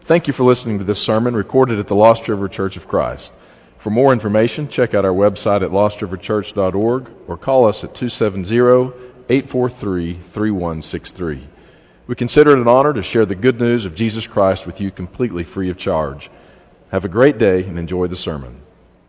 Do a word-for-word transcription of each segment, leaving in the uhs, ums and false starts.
Thank you for listening to this sermon recorded at the Lost River Church of Christ. For more information, check out our website at lost river church dot org or call us at two seven zero, eight four three, three one six three. We consider it an honor to share the good news of Jesus Christ with you completely free of charge. Have a great day and enjoy the sermon.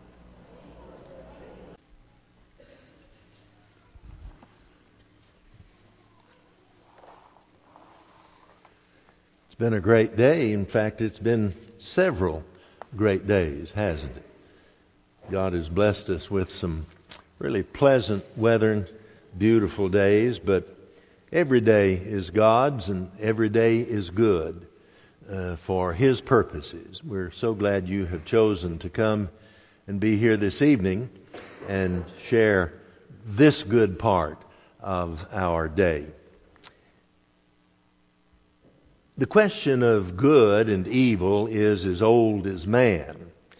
It's been a great day. In fact, it's been several great days, hasn't it? God has blessed us with some really pleasant weather and beautiful days, but every day is God's and every day is good uh, for His purposes. We're so glad you have chosen to come and be here this evening and share this good part of our day. The question of good and evil is as old as man.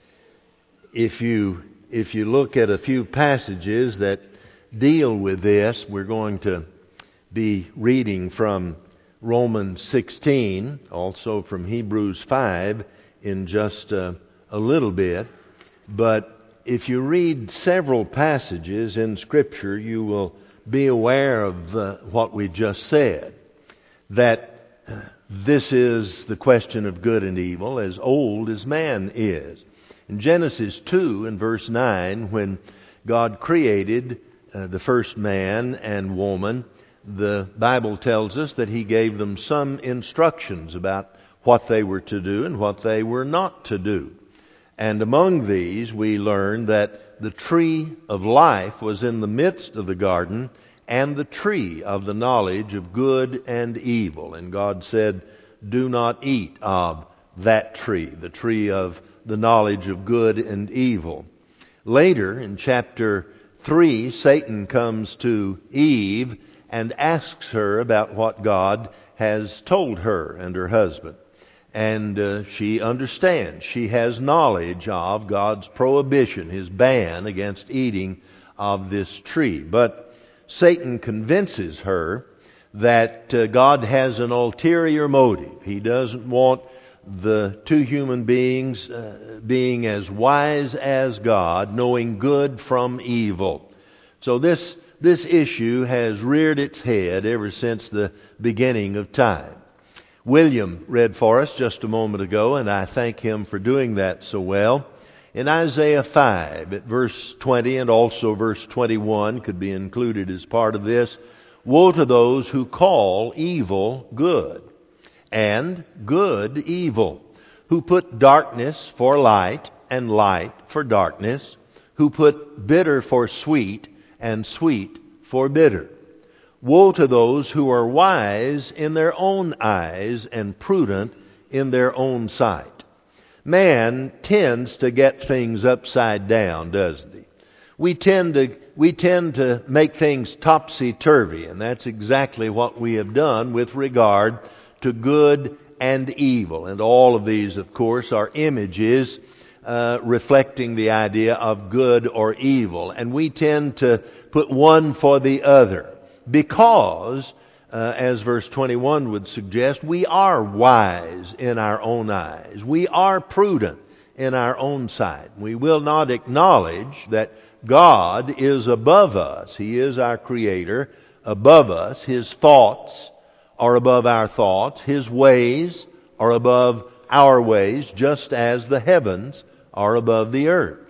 If you if you look at a few passages that deal with this, we're going to be reading from Romans sixteen, also from Hebrews five in just a, a little bit. But if you read several passages in Scripture, you will be aware of uh, what we just said, that uh, this is the question of good and evil, as old as man is. In Genesis two and verse nine, when God created uh, the first man and woman, the Bible tells us that He gave them some instructions about what they were to do and what they were not to do. And among these, we learn that the tree of life was in the midst of the garden, and the tree of the knowledge of good and evil. And God said, "Do not eat of that tree," the tree of the knowledge of good and evil. Later, in chapter three, Satan comes to Eve and asks her about what God has told her and her husband. And uh, she understands. She has knowledge of God's prohibition, His ban against eating of this tree. But Satan convinces her that uh, God has an ulterior motive. He doesn't want the two human beings uh, being as wise as God, knowing good from evil. So this this issue has reared its head ever since the beginning of time. William read for us just a moment ago, and I thank him for doing that so well. In Isaiah five, at verse twenty and also verse twenty-one could be included as part of this. Woe to those who call evil good, and good evil, who put darkness for light and light for darkness, who put bitter for sweet and sweet for bitter. Woe to those who are wise in their own eyes and prudent in their own sight. Man tends to get things upside down, doesn't he? We tend to we tend to make things topsy-turvy, and that's exactly what we have done with regard to good and evil. And all of these, of course, are images uh, reflecting the idea of good or evil. And we tend to put one for the other because, uh, as verse twenty-one would suggest, we are wise in our own eyes. We are prudent in our own sight. We will not acknowledge that God is above us. He is our Creator, above us. His thoughts are above our thoughts. His ways are above our ways, just as the heavens are above the earth.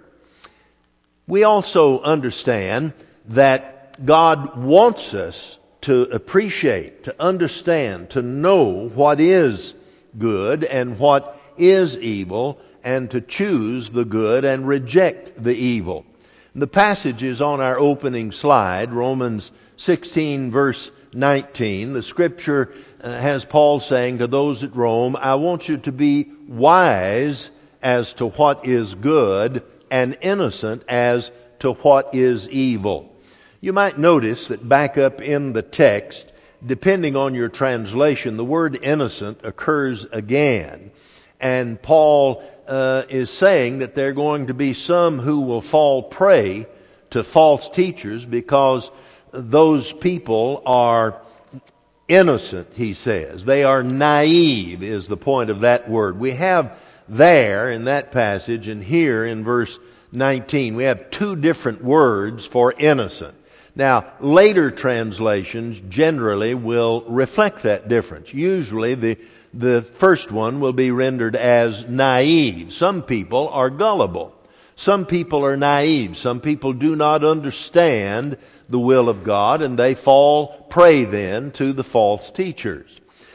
We also understand that God wants us to appreciate, to understand, to know what is good and what is evil, and to choose the good and reject the evil. The passage is on our opening slide, Romans sixteen, verse nineteen. The Scripture uh, has Paul saying to those at Rome, "I want you to be wise as to what is good and innocent as to what is evil." You might notice that back up in the text, depending on your translation, the word innocent occurs again. And Paul uh, is saying that there are going to be some who will fall prey to false teachers because those people are innocent, he says. They are naive is the point of that word. We have there in that passage and here in verse nineteen, we have two different words for innocent. Now, later translations generally will reflect that difference. Usually the, the first one will be rendered as naive. Some people are gullible. Some people are naive. Some people do not understand the will of God, and they fall prey then to the false teachers.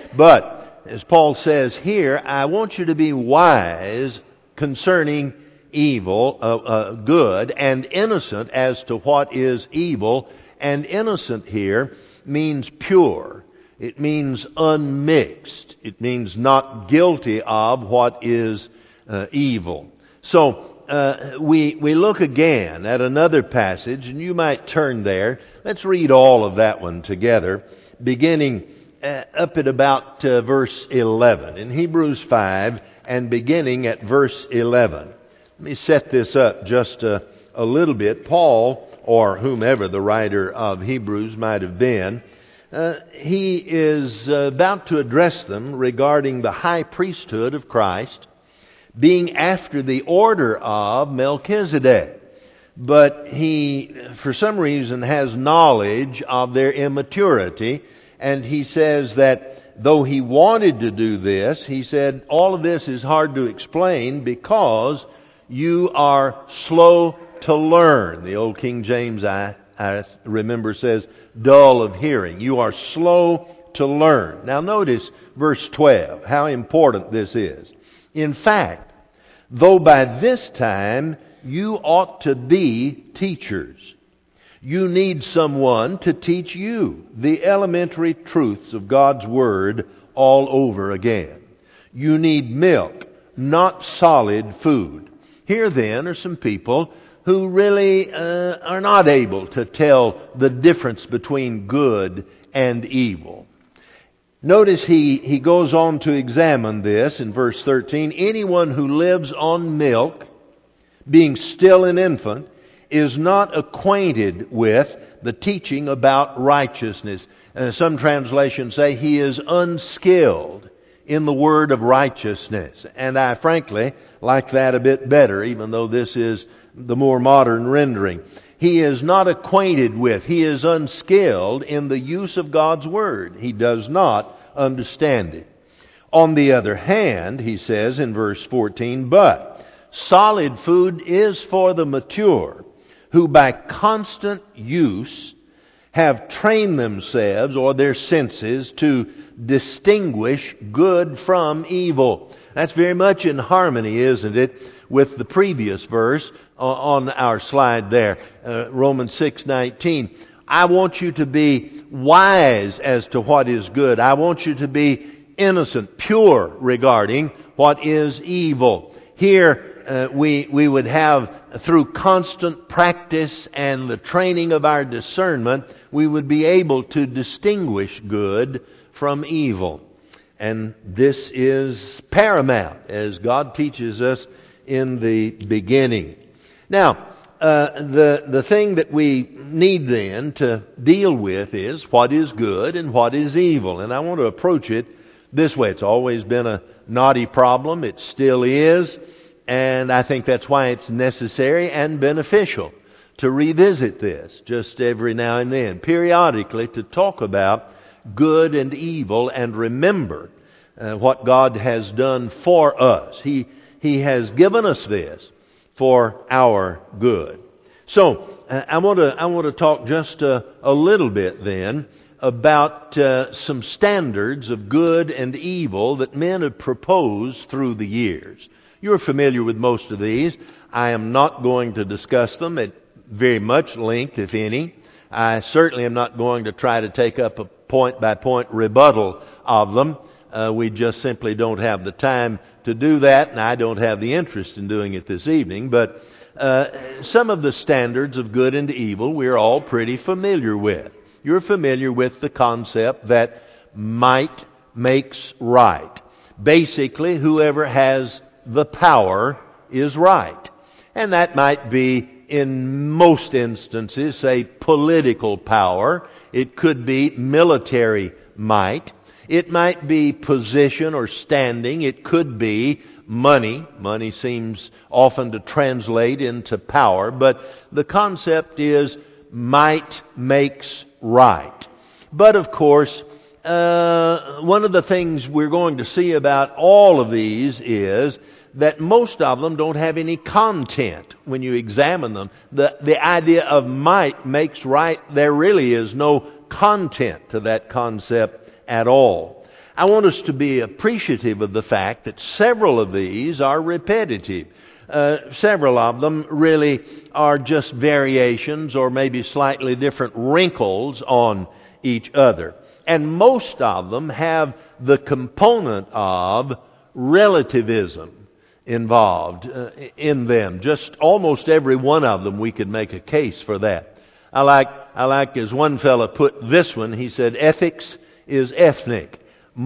But, as Paul says here, I want you to be wise concerning evil, uh, uh, good, and innocent as to what is evil. And innocent here means pure. It means unmixed. It means not guilty of what is uh, evil. So, uh, we, we look again at another passage, and you might turn there. Let's read all of that one together, beginning uh, up at about uh, verse eleven. In Hebrews five, and beginning at verse eleven. Let me set this up just a, a little bit. Paul, or whomever the writer of Hebrews might have been, uh, he is uh, about to address them regarding the high priesthood of Christ being after the order of Melchizedek. But he, for some reason, has knowledge of their immaturity, and he says that though he wanted to do this, he said, all of this is hard to explain because you are slow to learn. The old King James, I, I remember, says, dull of hearing. You are slow to learn. Now notice verse twelve, how important this is. In fact, though by this time you ought to be teachers, you need someone to teach you the elementary truths of God's Word all over again. You need milk, not solid food. Here then are some people who really uh, are not able to tell the difference between good and evil. Notice he, he goes on to examine this in verse thirteen. Anyone who lives on milk, being still an infant, is not acquainted with the teaching about righteousness. Uh, some translations say he is unskilled in the word of righteousness. And I frankly like that a bit better, even though this is the more modern rendering. He is not acquainted with, he is unskilled in the use of God's Word. He does not understand it. On the other hand, he says in verse fourteen, but solid food is for the mature, who by constant use have trained themselves or their senses to distinguish good from evil. That's very much in harmony, isn't it, with the previous verse on our slide there, uh, Romans six nineteen. I want you to be wise as to what is good. I want you to be innocent, pure regarding what is evil. Here uh, we we would have, through constant practice and the training of our discernment, we would be able to distinguish good from evil. And this is paramount, as God teaches us in the beginning. Now, uh, the the thing that we need then to deal with is what is good and what is evil. And I want to approach it this way. It's always been a knotty problem. It still is. And I think that's why it's necessary and beneficial to revisit this just every now and then, periodically, to talk about good and evil and remember uh, what God has done for us. He He has given us this for our good. So uh, I want to I want to talk just a, a little bit then about uh, some standards of good and evil that men have proposed through the years. You're familiar with most of these. I am not going to discuss them at very much length, if any. I certainly am not going to try to take up a point-by-point rebuttal of them. Uh, we just simply don't have the time to do that, and I don't have the interest in doing it this evening. But uh, some of the standards of good and evil we're all pretty familiar with. You're familiar with the concept that might makes right. Basically, whoever has the power is right. And that might be, in most instances, say, political power. It could be military might. It might be position or standing. It could be money. Money seems often to translate into power, but the concept is might makes right. But of course, uh, one of the things we're going to see about all of these is that most of them don't have any content when you examine them. The, the idea of might makes right, there really is no content to that concept at all. I want us to be appreciative of the fact that several of these are repetitive. Uh, several of them really are just variations or maybe slightly different wrinkles on each other. And most of them have the component of relativism involved uh, in them. Just almost every one of them we could make a case for that. I like, I like as one fellow put this one, he said, ethics is ethnic,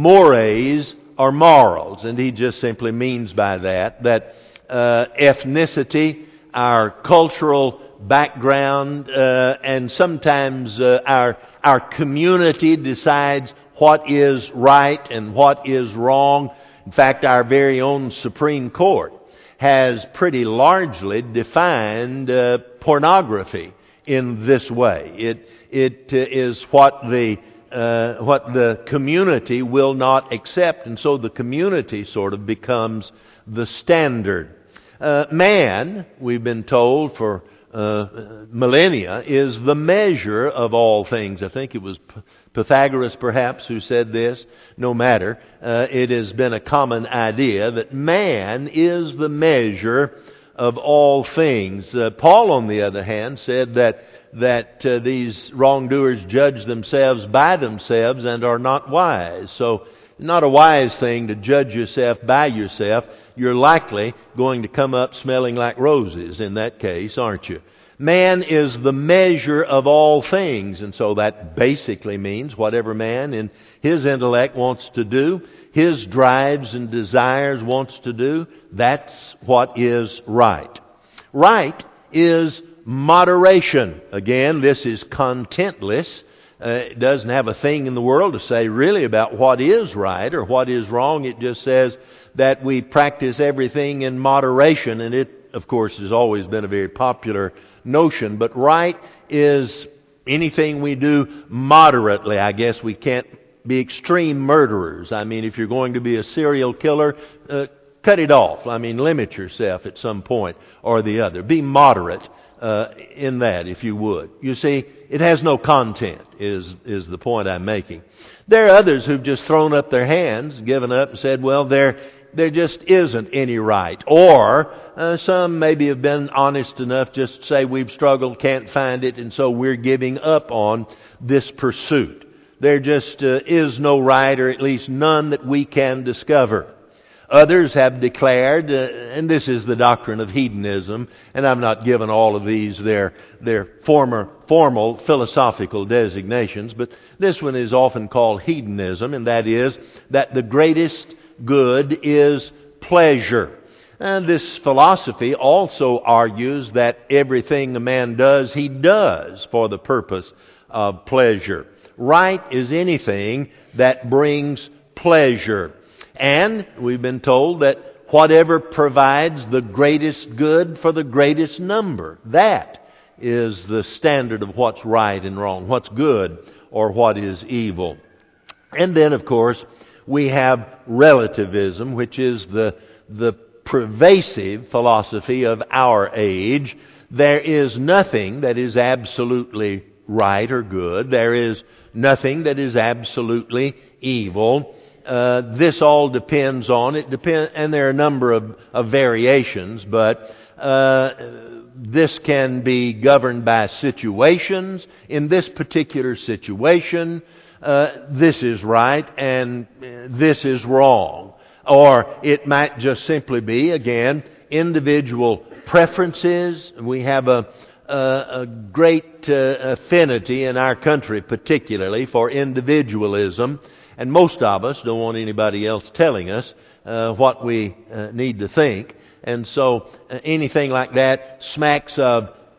mores are morals. And he just simply means by that, that uh, ethnicity, our cultural background, uh, and sometimes uh, our, our community decides what is right and what is wrong. In fact, our very own Supreme Court has pretty largely defined uh, pornography in this way. It it uh, is what the uh, what the community will not accept, and so the community sort of becomes the standard. Uh, man, we've been told for uh, millennia, is the measure of all things. I think it was Pythagoras, perhaps, who said this. No matter. Uh, it has been a common idea that man is the measure of all things. Uh, Paul, on the other hand, said that that uh, these wrongdoers judge themselves by themselves and are not wise. So, not a wise thing to judge yourself by yourself. You're likely going to come up smelling like roses in that case, aren't you? Man is the measure of all things, and so that basically means whatever man in his intellect wants to do, his drives and desires wants to do, that's what is right. Right is moderation. Again, this is contentless. Uh, it doesn't have a thing in the world to say really about what is right or what is wrong. It just says that we practice everything in moderation, and it, of course, has always been a very popular notion. But right is anything we do moderately. I guess we can't be extreme murderers. I mean, if you're going to be a serial killer, uh, cut it off. I mean, limit yourself at some point or the other. Be moderate uh, in that, if you would. You see, it has no content, is is the point I'm making. There are others who've just thrown up their hands, given up, and said, well, there there just isn't any right. Or uh, some maybe have been honest enough just to say we've struggled, can't find it, and so we're giving up on this pursuit. There just uh, is no right, or at least none that we can discover. Others have declared, uh, and this is the doctrine of hedonism, and I've not given all of these their their former formal philosophical designations, but this one is often called hedonism, and that is that the greatest good is pleasure. And this philosophy also argues that everything a man does, he does for the purpose of pleasure. Right is anything that brings pleasure. And we've been told that whatever provides the greatest good for the greatest number, that is the standard of what's right and wrong, what's good or what is evil. And then, of course, we have relativism, which is the the pervasive philosophy of our age. There is nothing that is absolutely right or good. There is nothing that is absolutely evil. Uh, this all depends on it. Depend, and there are a number of, of variations, but uh, this can be governed by situations. In this particular situation, uh, this is right and this is wrong. Or it might just simply be, again, individual preferences. We have a, a, a great uh, affinity in our country, particularly for individualism. And most of us don't want anybody else telling us uh, what we uh, need to think. And so uh, anything like that smacks of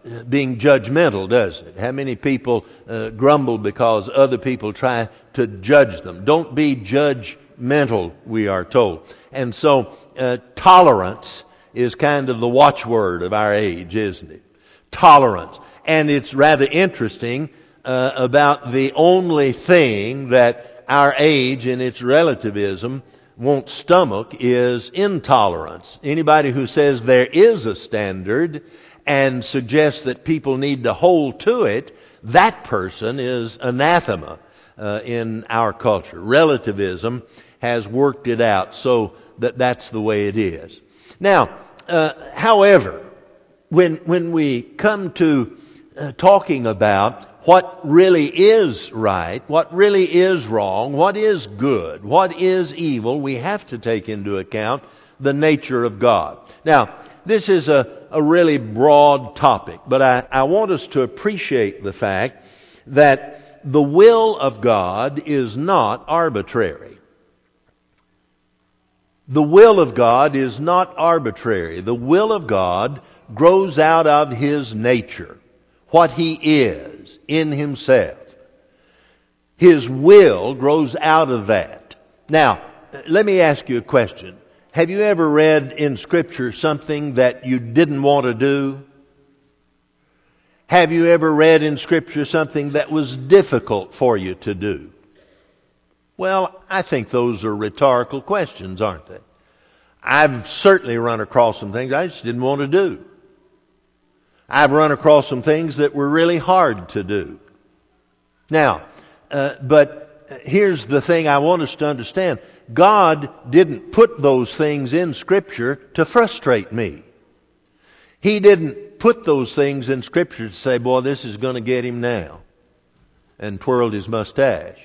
being judgmental, does it? How many people uh, grumble because other people try to judge them? Don't be judgmental, we are told. And so uh, tolerance is kind of the watchword of our age, isn't it? Tolerance. And it's rather interesting uh, about the only thing that our age in its relativism won't stomach is intolerance. Anybody who says there is a standard and suggests that people need to hold to it, that person is anathema uh, in our culture. Relativism has worked it out so that that's the way it is. Now, uh, however, when when we come to uh, talking about what really is right, what really is wrong, what is good, what is evil, we have to take into account the nature of God. Now, this is a, a really broad topic, but I, I want us to appreciate the fact that the will of God is not arbitrary. The will of God is not arbitrary. The will of God grows out of His nature, what He is in Himself. His will grows out of that. Now, let me ask you a question. Have you ever read in Scripture something that you didn't want to do? Have you ever read in Scripture something that was difficult for you to do? Well, I think those are rhetorical questions, aren't they? I've certainly run across some things I just didn't want to do. I've run across some things that were really hard to do. Now, uh, but here's the thing I want us to understand. God didn't put those things in Scripture to frustrate me. He didn't put those things in Scripture to say, boy, this is going to get him now, and twirled his mustache.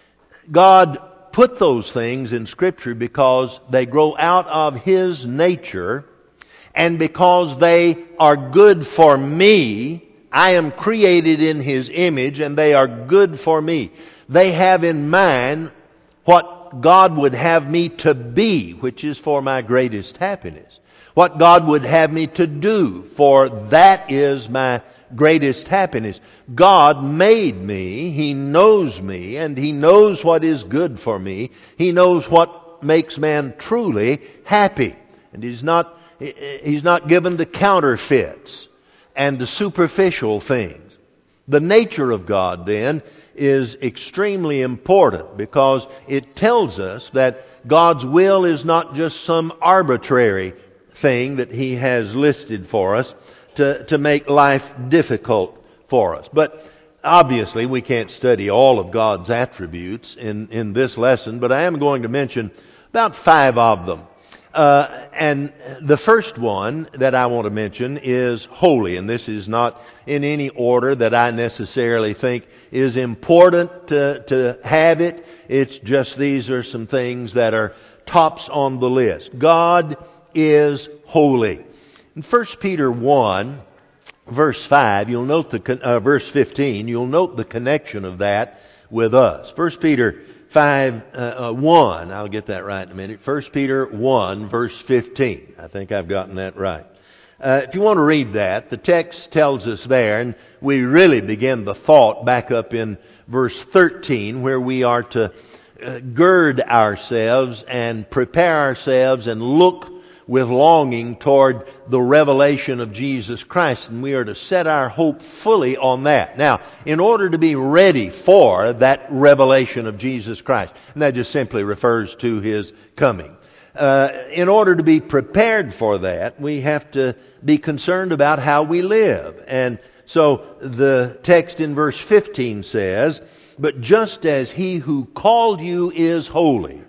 God put those things in Scripture because they grow out of His nature, and because they are good for me. I am created in His image, and they are good for me. They have in mind what God would have me to be, which is for my greatest happiness. What God would have me to do, for that is my greatest happiness. God made me, He knows me, and He knows what is good for me. He knows what makes man truly happy. And He's not He's not given to counterfeits and to superficial things. The nature of God, then, is extremely important because it tells us that God's will is not just some arbitrary thing that He has listed for us to, to make life difficult for us. But obviously we can't study all of God's attributes in, in this lesson, but I am going to mention about five of them. Uh, and the first one that I want to mention is holy, and this is not in any order that I necessarily think is important to, to have it. It's just these are some things that are tops on the list. God is holy. In First Peter one, verse five, you'll note the uh, verse fifteen. You'll note the connection of that with us. First Peter five uh, one. I'll get that right in a minute. First Peter one, verse fifteen. I think I've gotten that right. Uh, if you want to read that, the text tells us there, and we really begin the thought back up in verse thirteen, where we are to uh, gird ourselves and prepare ourselves and look with longing toward the revelation of Jesus Christ, and we are to set our hope fully on that. Now, in order to be ready for that revelation of Jesus Christ, and that just simply refers to His coming. Uh, in order to be prepared for that, we have to be concerned about how we live. And so the text in verse fifteen says, "But just as He who called you is holy,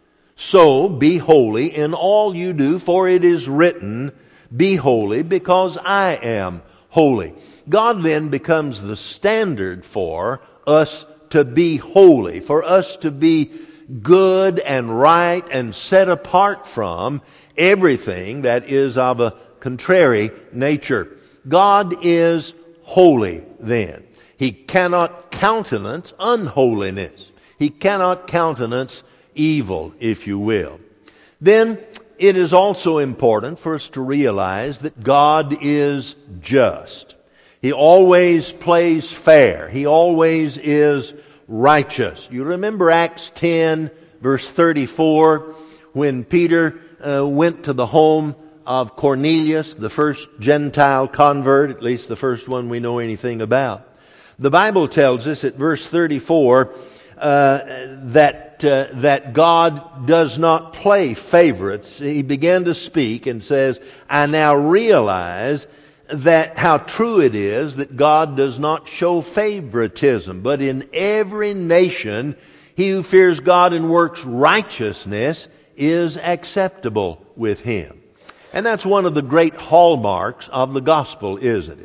so be holy in all you do, for it is written, be holy because I am holy." God then becomes the standard for us to be holy, for us to be good and right and set apart from everything that is of a contrary nature. God is holy then. He cannot countenance unholiness. He cannot countenance evil, if you will. Then it is also important for us to realize that God is just. He always plays fair. He always is righteous. You remember Acts ten, verse thirty-four, when Peter uh, went to the home of Cornelius, the first Gentile convert, at least the first one we know anything about. The Bible tells us at verse thirty-four uh, that uh, that God does not play favorites. He began to speak and says, I now realize that how true it is that God does not show favoritism, but in every nation he who fears God and works righteousness is acceptable with Him. And that's one of the great hallmarks of the gospel, isn't it?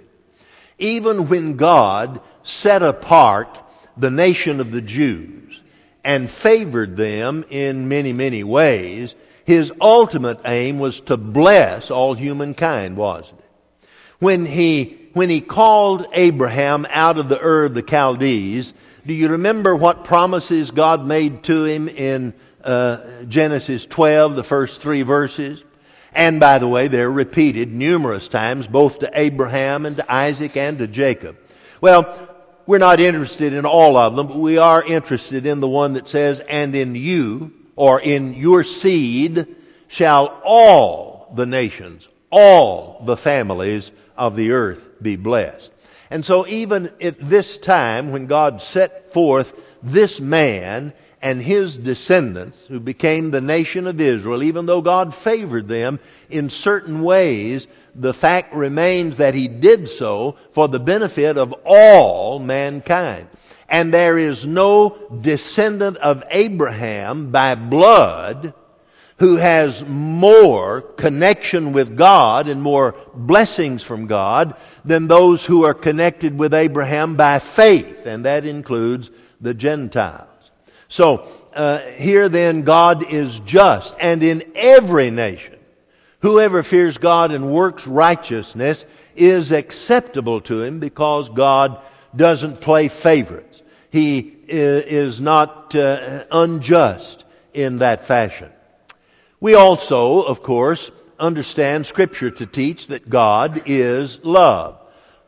Even when God set apart the nation of the Jews and favored them in many, many ways, His ultimate aim was to bless all humankind, wasn't it? When He, when He called Abraham out of the Ur of the Chaldees, do you remember what promises God made to him in uh, Genesis twelve, the first three verses? And by the way, they're repeated numerous times, both to Abraham and to Isaac and to Jacob. Well, we're not interested in all of them, but we are interested in the one that says, and in you, or in your seed, shall all the nations, all the families of the earth be blessed. And so even at this time, when God set forth this man and his descendants, who became the nation of Israel, even though God favored them in certain ways, the fact remains that He did so for the benefit of all mankind. And there is no descendant of Abraham by blood who has more connection with God and more blessings from God than those who are connected with Abraham by faith, and that includes the Gentiles. So, uh, here then God is just, and in every nation, whoever fears God and works righteousness is acceptable to Him, because God doesn't play favorites. He is not uh, unjust in that fashion. We also, of course, understand Scripture to teach that God is love.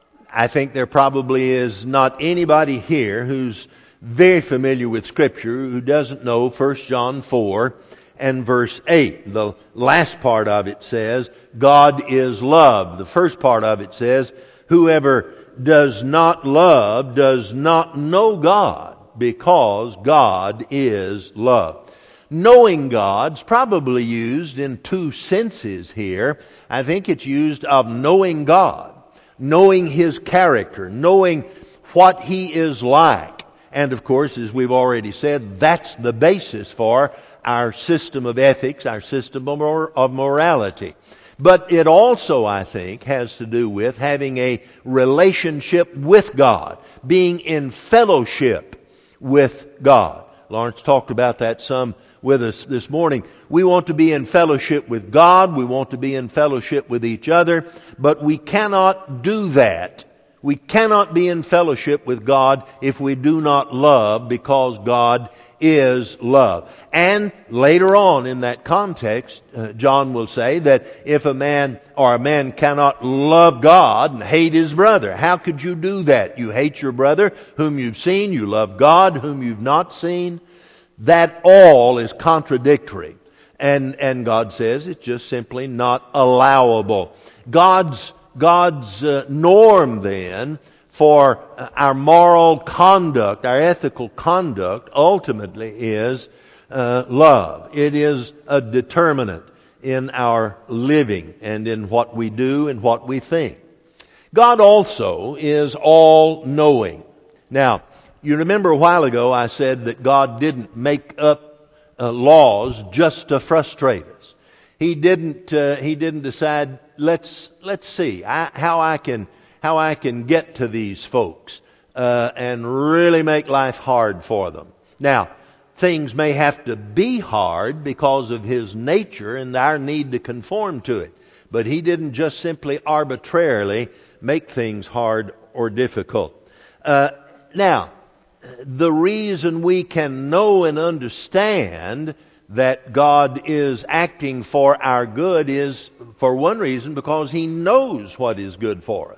I think there probably is not anybody here who's very familiar with Scripture who doesn't know First John four and verse eight. The last part of it says, God is love. The first part of it says, whoever does not love does not know God, because God is love. Knowing God's probably used in two senses here. I think it's used of knowing God, knowing His character, knowing what He is like. And of course, as we've already said, that's the basis for our system of ethics, our system of, mor- of morality. But it also, I think, has to do with having a relationship with God, being in fellowship with God. Lawrence talked about that some with us this morning. We want to be in fellowship with God. We want to be in fellowship with each other. But we cannot do that. We cannot be in fellowship with God if we do not love, because God is love. And later on in that context, uh, John will say that if a man or a man cannot love God and hate his brother, how could you do that? You hate your brother whom you've seen, you love God whom you've not seen. That all is contradictory. And, and God says it's just simply not allowable. God's, God's uh, norm then for our moral conduct, our ethical conduct, ultimately is uh, love. It is a determinant in our living and in what we do and what we think. God also is all-knowing. Now, you remember a while ago I said that God didn't make up uh, laws just to frustrate us. He didn't. Uh, he didn't decide. Let's let's see I, how I can how I can get to these folks uh, and really make life hard for them. Now, things may have to be hard because of His nature and our need to conform to it. But He didn't just simply arbitrarily make things hard or difficult. Uh, now. The reason we can know and understand that God is acting for our good is, for one reason, because He knows what is good for us.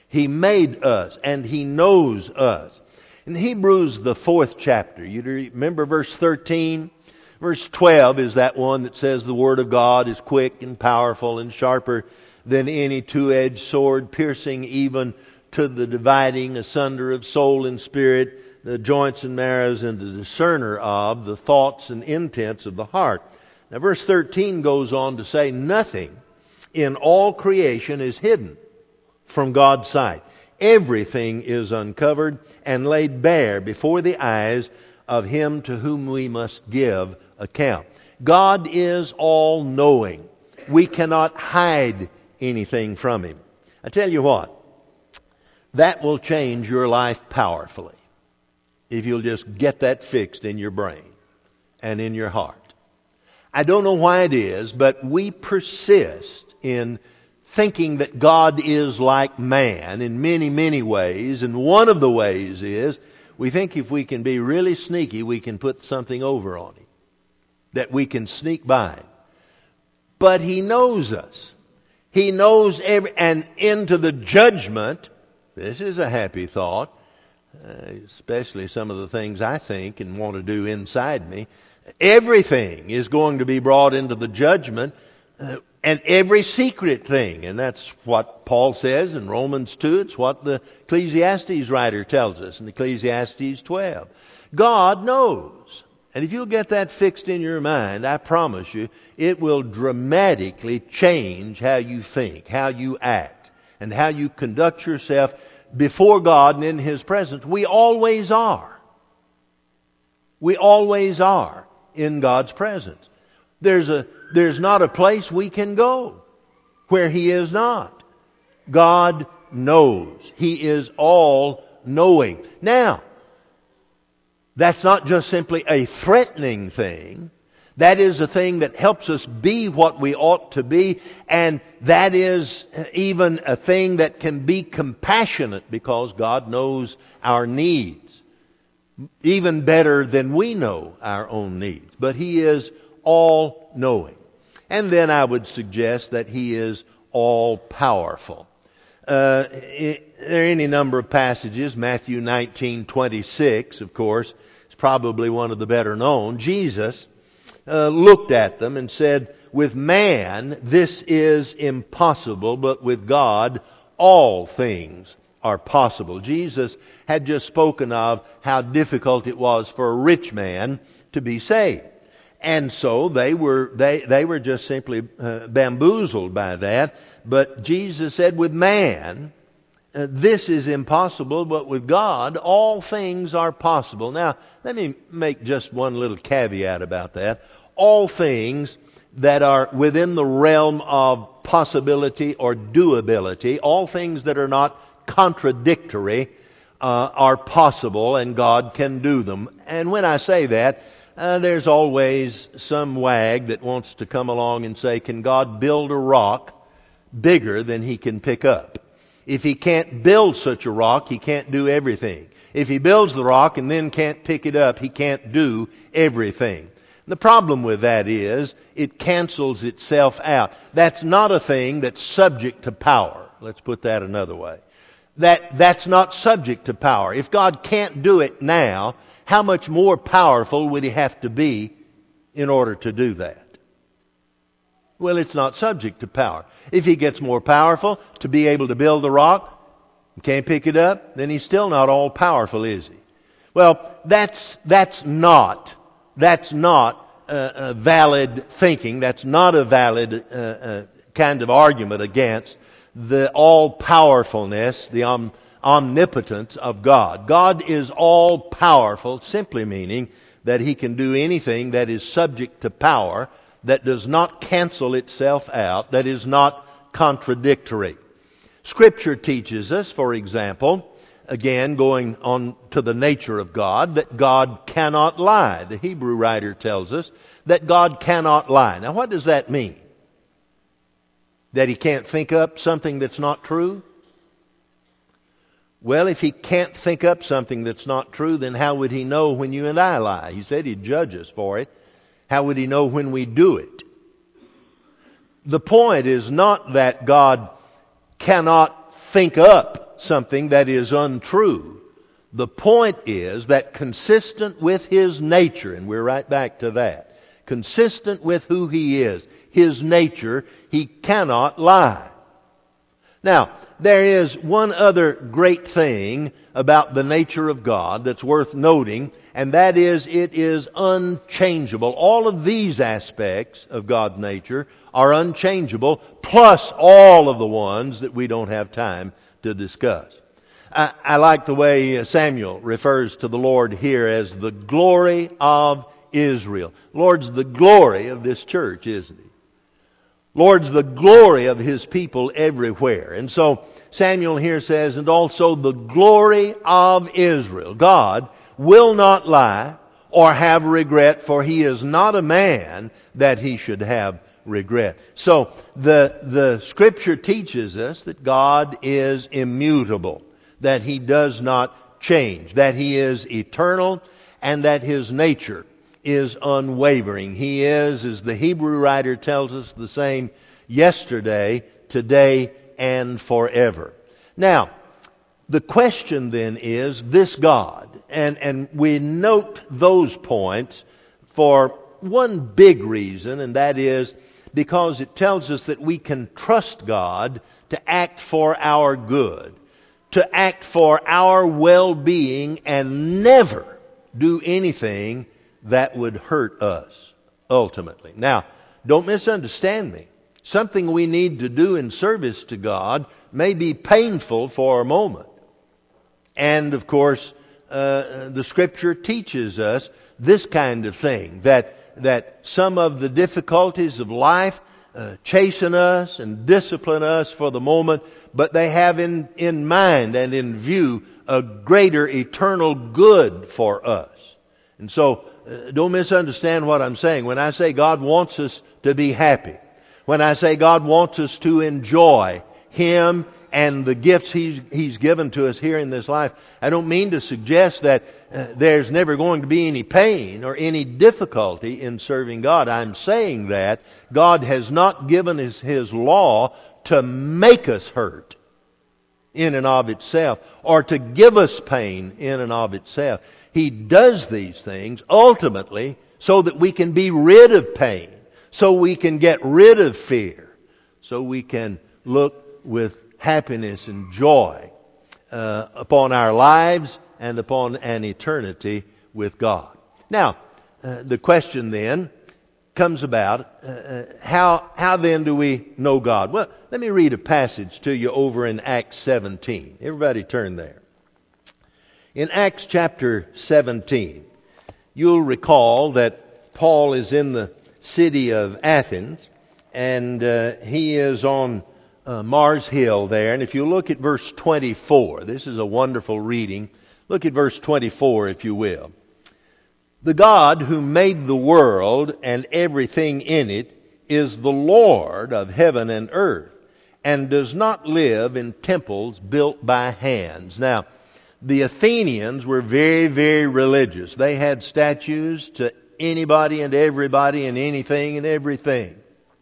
He made us, and He knows us. In Hebrews, the fourth chapter, you remember verse thirteen? Verse twelve is that one that says the Word of God is quick and powerful and sharper than any two-edged sword, piercing even to the dividing asunder of soul and spirit, the joints and marrows, and the discerner of the thoughts and intents of the heart. Now verse thirteen goes on to say, nothing in all creation is hidden from God's sight. Everything is uncovered and laid bare before the eyes of Him to whom we must give account. God is all-knowing. We cannot hide anything from Him. I tell you what, that will change your life powerfully if you'll just get that fixed in your brain and in your heart. I don't know why it is, but we persist in thinking that God is like man in many, many ways. And one of the ways is we think if we can be really sneaky, we can put something over on Him, that we can sneak by Him. But He knows us. He knows every, and into the judgment, this is a happy thought, uh, especially some of the things I think and want to do inside me. Everything is going to be brought into the judgment, uh, and every secret thing. And that's what Paul says in Romans two. It's what the Ecclesiastes writer tells us in Ecclesiastes twelve. God knows. And if you'll get that fixed in your mind, I promise you, it will dramatically change how you think, how you act, and how you conduct yourself before God and in His presence. We always are. We always are in God's presence. There's a, there's not a place we can go where He is not. God knows. He is all-knowing. Now, that's not just simply a threatening thing. That is a thing that helps us be what we ought to be. And that is even a thing that can be compassionate because God knows our needs even better than we know our own needs. But He is all-knowing. And then I would suggest that He is all-powerful. Uh, there are any number of passages. Matthew nineteen twenty-six, of course, is probably one of the better known. Jesus uh, looked at them and said, with man this is impossible, but with God all things are possible. Jesus had just spoken of how difficult it was for a rich man to be saved. And so they were they, they were just simply uh, bamboozled by that. But Jesus said, with man, uh, this is impossible, but with God, all things are possible. Now, let me make just one little caveat about that. All things that are within the realm of possibility or doability, all things that are not contradictory, uh, are possible, and God can do them. And when I say that, uh, there's always some wag that wants to come along and say, can God build a rock bigger than He can pick up? If He can't build such a rock, He can't do everything. If He builds the rock and then can't pick it up, He can't do everything. The problem with that is it cancels itself out. That's not a thing that's subject to power. Let's put that another way. That, that's not subject to power. If God can't do it now, how much more powerful would He have to be in order to do that? Well, it's not subject to power. If He gets more powerful to be able to build the rock, and can't pick it up, then He's still not all powerful, is He? Well, that's that's not that's not uh, a valid thinking. That's not a valid uh, uh, kind of argument against the all-powerfulness, the om- omnipotence of God. God is all-powerful, simply meaning that He can do anything that is subject to power, that does not cancel itself out, that is not contradictory. Scripture teaches us, for example, again going on to the nature of God, that God cannot lie. The Hebrew writer tells us that God cannot lie. Now, what does that mean? That He can't think up something that's not true? Well, if He can't think up something that's not true, then how would He know when you and I lie? He said He'd judge us for it. How would He know when we do it? The point is not that God cannot think up something that is untrue. The point is that consistent with His nature, and we're right back to that, consistent with who He is, His nature, He cannot lie. Now, there is one other great thing about the nature of God that's worth noting, and that is it is unchangeable. All of these aspects of God's nature are unchangeable, plus all of the ones that we don't have time to discuss. I, I like the way Samuel refers to the Lord here as the glory of Israel. Lord's the glory of this church, isn't He? Lord's the glory of His people everywhere. And so Samuel here says, and also the glory of Israel. God will not lie or have regret, for He is not a man that He should have regret. So the, the Scripture teaches us that God is immutable, that He does not change, that He is eternal, and that His nature is unwavering. He is, as the Hebrew writer tells us, the same yesterday, today, and forever. Now, the question then is this God, and, and we note those points for one big reason, and that is because it tells us that we can trust God to act for our good, to act for our well-being, and never do anything that would hurt us ultimately. Now, don't misunderstand me. Something we need to do in service to God may be painful for a moment. And of course, uh, the Scripture teaches us this kind of thing, that that some of the difficulties of life uh, chasten us and discipline us for the moment, but they have in, in mind and in view a greater eternal good for us. And so, uh, don't misunderstand what I'm saying. When I say God wants us to be happy, when I say God wants us to enjoy Him and the gifts He's, He's given to us here in this life, I don't mean to suggest that uh, there's never going to be any pain or any difficulty in serving God. I'm saying that God has not given His, His law to make us hurt in and of itself, or to give us pain in and of itself. He does these things ultimately so that we can be rid of pain, so we can get rid of fear, so we can look with happiness and joy uh, upon our lives and upon an eternity with God. Now, uh, the question then comes about, uh, how how then do we know God? Well, let me read a passage to you over in Acts seventeen. Everybody turn there. In Acts chapter seventeen, you'll recall that Paul is in the city of Athens, and uh, he is on uh, Mars Hill there. And if you look at verse twenty-four, this is a wonderful reading. Look at verse twenty-four, if you will. The God who made the world and everything in it is the Lord of heaven and earth, and does not live in temples built by hands. Now, the Athenians were very, very religious. They had statues to anybody and everybody and anything and everything.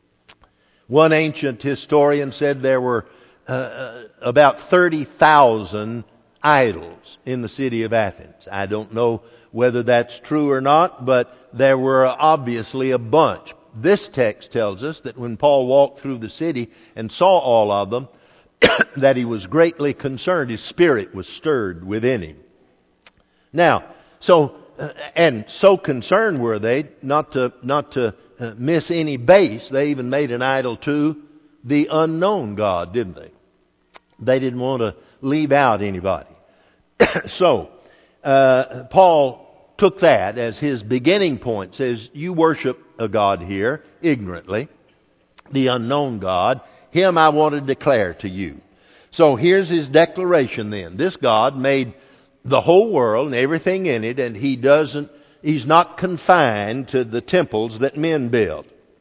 One ancient historian said there were uh, about thirty thousand idols in the city of Athens. I don't know whether that's true or not, but there were obviously a bunch. This text tells us that when Paul walked through the city and saw all of them, that he was greatly concerned. His spirit was stirred within him. Now, so, uh, and so concerned were they not to, not to uh, miss any base. They even made an idol to the unknown God, didn't they? They didn't want to leave out anybody. So, uh, Paul took that as his beginning point. Says, you worship a God here ignorantly, the unknown God. Him I want to declare to you. So here's his declaration then. This God made the whole world and everything in it, and He doesn't, He's not confined to the temples that men build.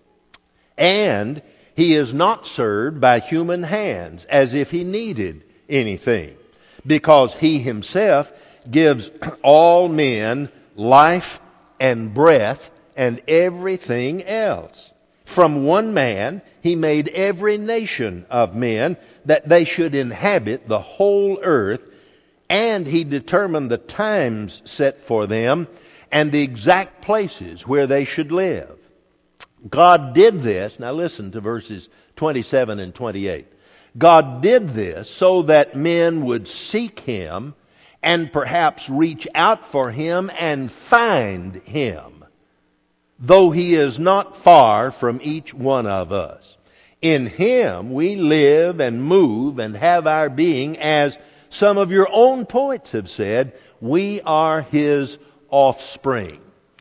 And He is not served by human hands as if He needed anything, because He Himself gives all men life and breath and everything else. From one man he made every nation of men, that they should inhabit the whole earth, and he determined the times set for them and the exact places where they should live. God did this. Now listen to verses twenty-seven and twenty-eight. God did this so that men would seek Him and perhaps reach out for Him and find Him, though He is not far from each one of us. In Him we live and move and have our being, as some of your own poets have said, we are His offspring.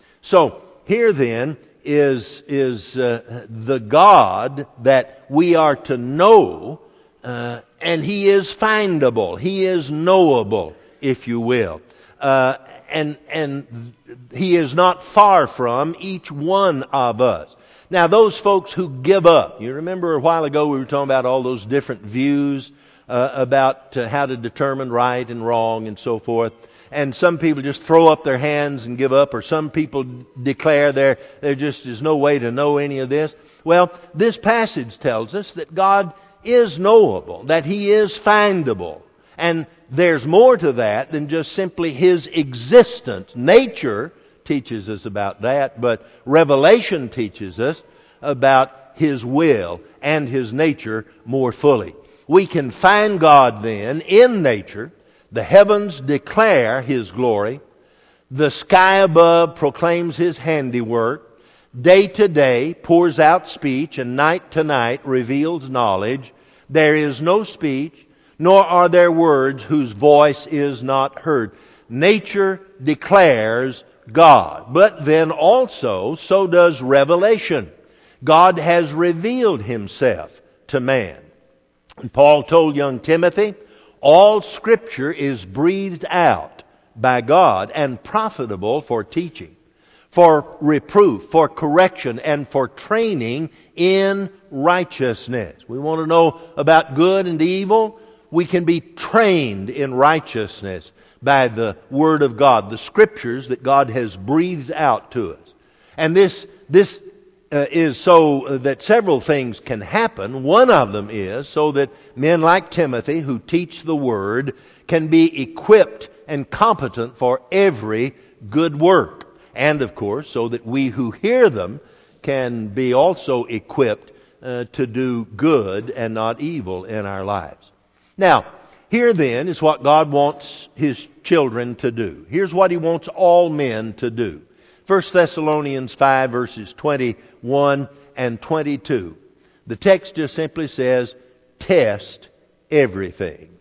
So here then is, is uh, the God that we are to know, uh, and He is findable. He is knowable, if you will. Uh, and, and He is not far from each one of us. Now those folks who give up, you remember a while ago we were talking about all those different views uh, about uh, how to determine right and wrong and so forth. And some people just throw up their hands and give up, or some people declare there, there just is no way to know any of this. Well, this passage tells us that God is knowable, that He is findable. And there's more to that than just simply His existence. Nature teaches us about that, but Revelation teaches us about His will and His nature more fully. We can find God then in nature. The heavens declare His glory. The sky above proclaims His handiwork. Day to day pours out speech, and night to night reveals knowledge. There is no speech, nor are there words whose voice is not heard. Nature declares God. But then also, so does Revelation. God has revealed Himself to man. And Paul told young Timothy, all Scripture is breathed out by God and profitable for teaching, for reproof, for correction, and for training in righteousness. We want to know about good and evil. We can be trained in righteousness by the Word of God, the Scriptures that God has breathed out to us. And this, this uh, is so that several things can happen. One of them is so that men like Timothy, who teach the Word, can be equipped and competent for every good work. And of course, so that we who hear them can be also equipped uh, to do good and not evil in our lives. Now, here then is what God wants His children to do. Here's what He wants all men to do. First Thessalonians five verses twenty-one and twenty-two. The text just simply says, test everything.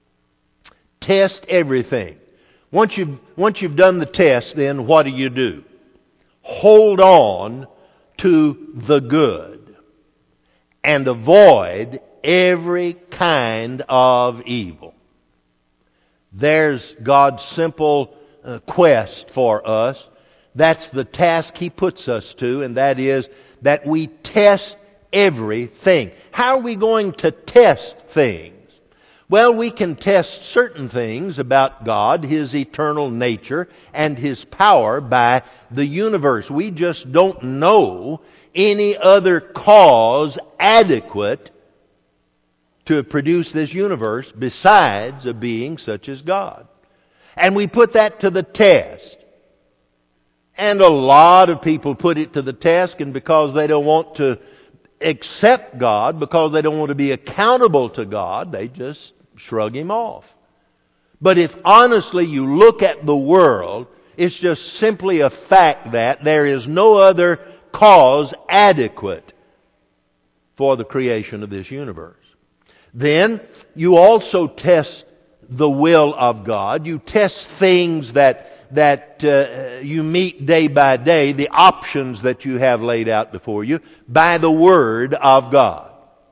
Test everything. Once you've, once you've done the test, then what do you do? Hold on to the good and avoid every kind of evil. There's God's simple uh, quest for us. That's the task He puts us to, and that is that we test everything. How are we going to test things? Well, we can test certain things about God, His eternal nature, and His power by the universe. We just don't know any other cause adequate to produce this universe besides a being such as God. And we put that to the test. And a lot of people put it to the test, and because they don't want to accept God, because they don't want to be accountable to God, they just shrug Him off. But if honestly you look at the world, it's just simply a fact that there is no other cause adequate for the creation of this universe. Then you also test the will of God. You test things that that uh, you meet day by day, the options that you have laid out before you, by the Word of God.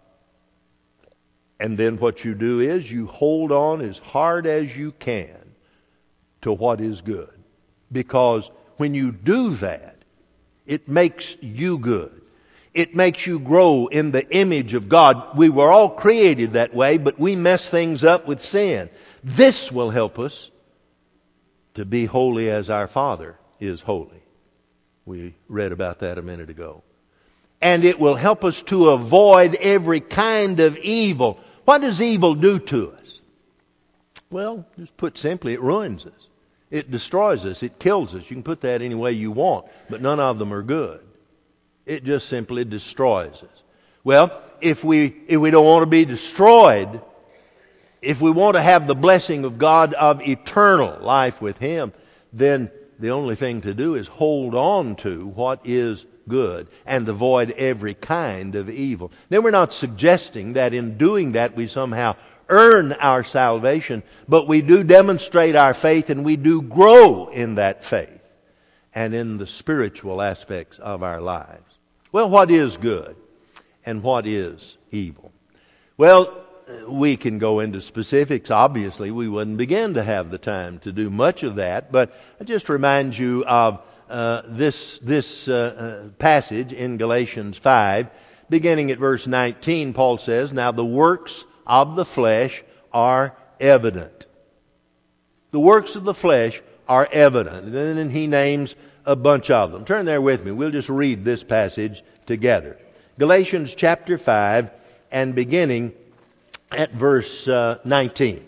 And then what you do is you hold on as hard as you can to what is good. Because when you do that, it makes you good. It makes you grow in the image of God. We were all created that way, but we mess things up with sin. This will help us to be holy as our Father is holy. We read about that a minute ago. and it will help us to avoid every kind of evil. What does evil do to us? Well, just put simply, it ruins us. It destroys us. It kills us. You can put that any way you want, but none of them are good. It just simply destroys us. Well, if we if we don't want to be destroyed, if we want to have the blessing of God of eternal life with Him, then the only thing to do is hold on to what is good and avoid every kind of evil. Now, we're not suggesting that in doing that we somehow earn our salvation, but we do demonstrate our faith and we do grow in that faith and in the spiritual aspects of our lives. Well, what is good and what is evil? Well, we can go into specifics. Obviously, we wouldn't begin to have the time to do much of that, but I just remind you of uh, this, this uh, uh, passage in Galatians five, beginning at verse nineteen. Paul says, "Now the works of the flesh are evident." The works of the flesh are evident. And then he names a bunch of them. Turn there with me. We'll just read this passage together. Galatians chapter five, and beginning at verse uh, nineteen.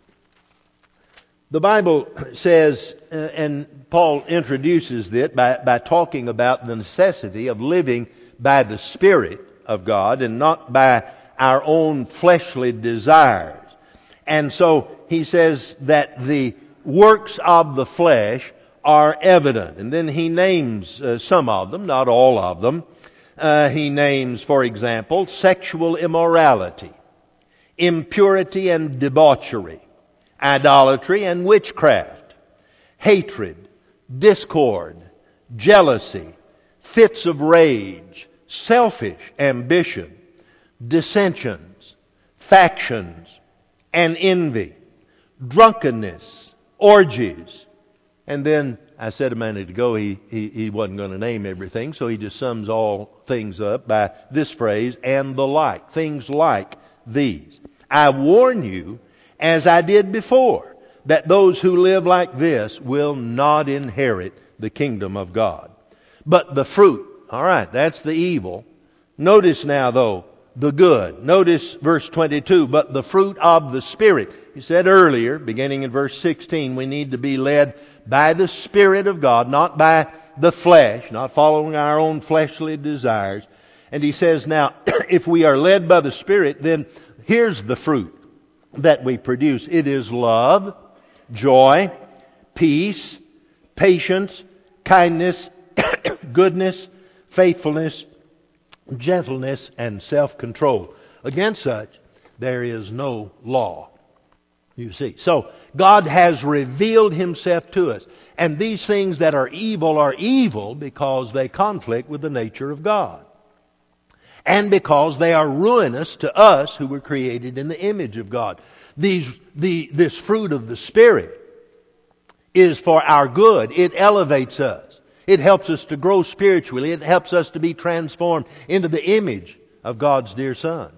The Bible says, uh, and Paul introduces it by, by talking about the necessity of living by the Spirit of God and not by our own fleshly desires. And so he says that the works of the flesh are evident. And then he names uh, some of them, not all of them. Uh, he names, for example, sexual immorality, impurity and debauchery, idolatry and witchcraft, hatred, discord, jealousy, fits of rage, selfish ambition, dissensions, factions, and envy, drunkenness, orgies. And then I said a minute ago he, he, he wasn't going to name everything, so he just sums all things up by this phrase, "and the like," things like these. "I warn you, as I did before, that those who live like this will not inherit the kingdom of God. But the fruit," all right, that's the evil. Notice now, though, the good. Notice verse twenty-two, "But the fruit of the Spirit." He said earlier, beginning in verse sixteen, we need to be led by the Spirit of God, not by the flesh, not following our own fleshly desires. And he says now, if we are led by the Spirit, then here's the fruit that we produce. It is love, joy, peace, patience, kindness, goodness, faithfulness, gentleness, and self-control. Against such, there is no law. You see. So, God has revealed Himself to us. And these things that are evil are evil because they conflict with the nature of God. And because they are ruinous to us who were created in the image of God. These, the, this fruit of the Spirit is for our good. It elevates us. It helps us to grow spiritually. It helps us to be transformed into the image of God's dear Son.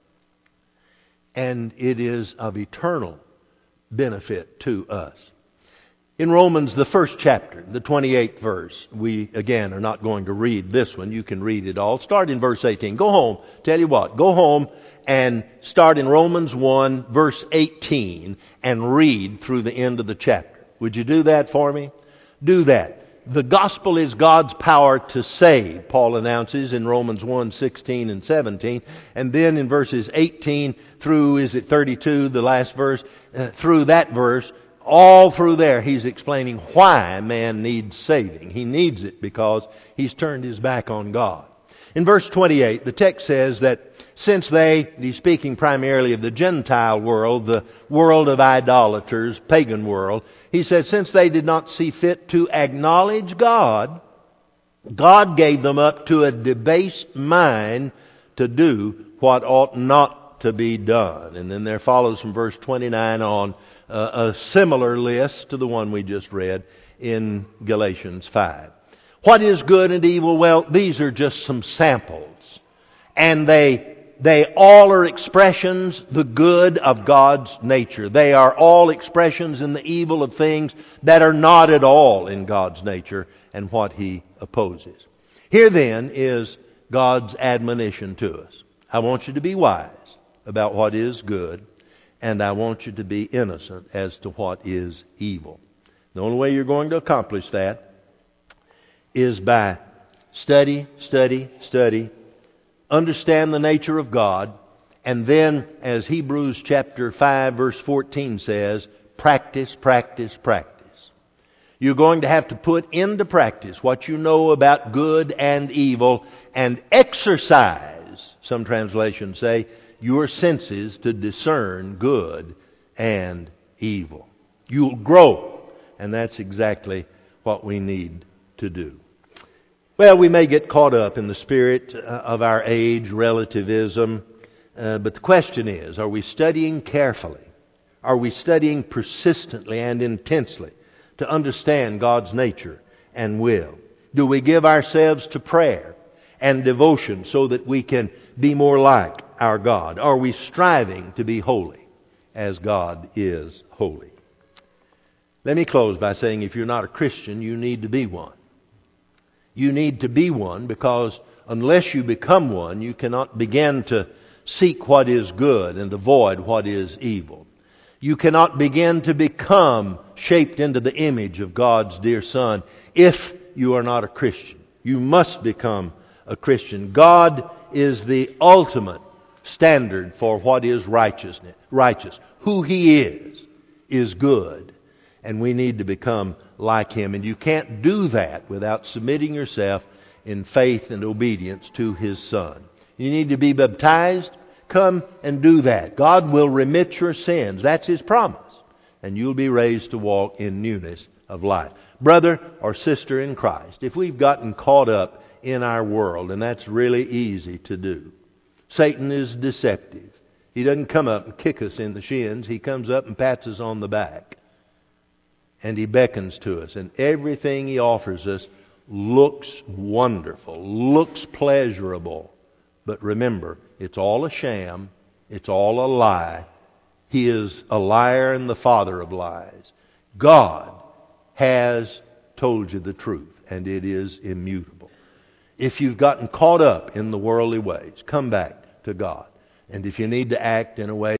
And it is of eternal benefit to us. In Romans, the first chapter, the twenty-eighth verse, we again are not going to read this one. You can read it all. Start in verse eighteen. Go home. Tell you what, go home and start in Romans one, verse eighteen, and read through the end of the chapter. Would you do that for me? Do that. The gospel is God's power to save, Paul announces in Romans one, sixteen and seventeen. And then in verses eighteen through, is it thirty-two, the last verse, uh, through that verse, all through there, he's explaining why man needs saving. He needs it because he's turned his back on God. In verse twenty-eight, the text says that since they, he's speaking primarily of the Gentile world, the world of idolaters, pagan world, he said, since they did not see fit to acknowledge God, God gave them up to a debased mind to do what ought not to be done. And then there follows from verse twenty-nine on uh, a similar list to the one we just read in Galatians five. What is good and evil? Well, these are just some samples. And they They all are expressions, the good of God's nature. They are all expressions in the evil of things that are not at all in God's nature and what He opposes. Here then is God's admonition to us. I want you to be wise about what is good, and I want you to be innocent as to what is evil. The only way you're going to accomplish that is by study, study, study, understand the nature of God, and then, as Hebrews chapter five, verse fourteen says, practice, practice, practice. You're going to have to put into practice what you know about good and evil and exercise, some translations say, your senses to discern good and evil. You'll grow, and that's exactly what we need to do. Well, we may get caught up in the spirit of our age, relativism, uh, but the question is, are we studying carefully? Are we studying persistently and intensely to understand God's nature and will? Do we give ourselves to prayer and devotion so that we can be more like our God? Are we striving to be holy as God is holy? Let me close by saying if you're not a Christian, you need to be one. You need to be one because unless you become one, you cannot begin to seek what is good and avoid what is evil. You cannot begin to become shaped into the image of God's dear Son if you are not a Christian. You must become a Christian. God is the ultimate standard for what is righteousness, righteous. Who He is, is good. And we need to become like Him. And you can't do that without submitting yourself in faith and obedience to His Son. You need to be baptized. Come and do that. God will remit your sins. That's His promise. And you'll be raised to walk in newness of life. Brother or sister in Christ, if we've gotten caught up in our world, and that's really easy to do. Satan is deceptive. He doesn't come up and kick us in the shins. He comes up and pats us on the back. And he beckons to us. And everything he offers us looks wonderful, looks pleasurable. But remember, it's all a sham. It's all a lie. He is a liar and the father of lies. God has told you the truth, and it is immutable. If you've gotten caught up in the worldly ways, come back to God. And if you need to act in a way